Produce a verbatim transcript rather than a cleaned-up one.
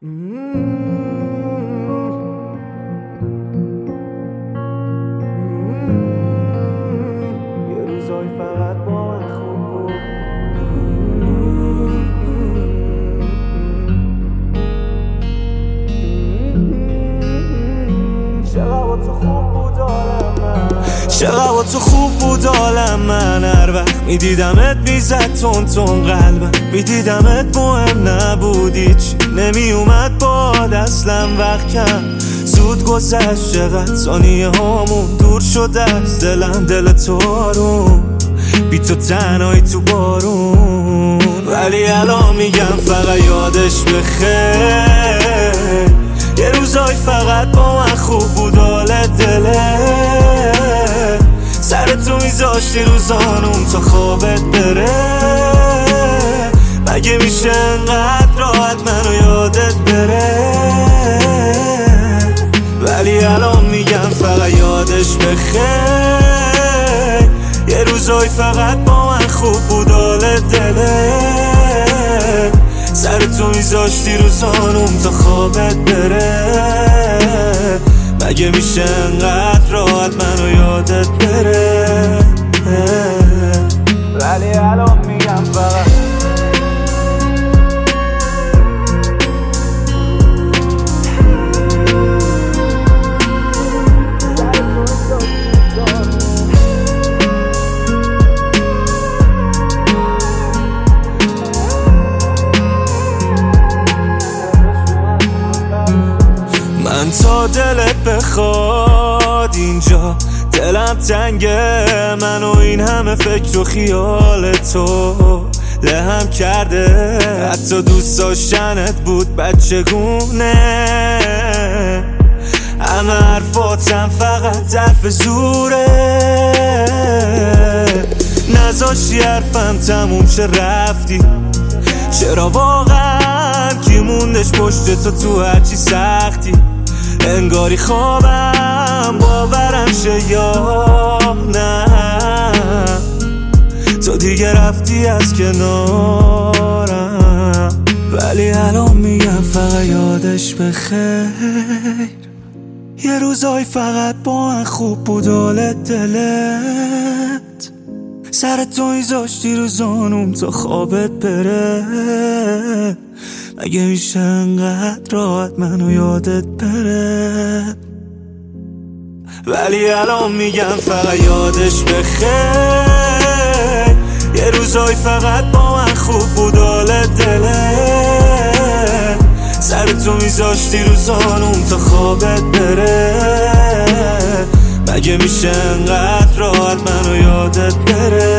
یه روزای فقط با من خوب بود. چقدر تو خوب بود عالم من، چقدر تو خوب بود عالم من. هر وقت میدیدمت میزد تون تون قلبم، میدیدمت مهم نبودی، چی نمی اومد باد اصلا. وقت کم زود گذشت، چقدر ثانیه هامون دور شده از دلم. دل تو آروم بی تو تنهایی تو بارون، ولی الان میگم فقط یادش بخیر. یه روزای فقط با من خوب بود حال دلت. سر تو میذاشتی روزانم تا خوابت بره. مگه میشه انقدر راحت منو یادت بره؟ ولی الان میگم فقط یادش بخیر. یه روزای فقط با من خوب بود حال دلت. سر تو میذاشتی روزانم تا خوابت بره. مگه میشه انقدر راحت منو یادت بره؟ ولی الان میگم فقط من تا دلت بخواد اینجا دلم تنگه. من و این همه فکر و خیال تو لهم کرده. حتی دوست داشتنت بود بچگونه، همه حرفاتم فقط حرف زوره. نذاشتی حرفم تموم شه رفتی. چرا واقعا کی موندش پشت تو تو هرچی سختی؟ انگاری خوابم باورم شه یا نه. تو دیگه رفتی از کنارم، ولی الان میگم فقط یادش بخیر. یه روزای فقط با من خوب بود حال دلت. سر تو میذاشتی روزانم تا خوابت بره. مگه میشه انقدر راحت منو یادت بره؟ ولی الان میگم فقط یادش بخیر. یه روزای فقط با من خوب بود حال دلت. سر تو میذاشتی روزانم تا خوابت بره. مگه میشه انقدر راحت منو یادت بره؟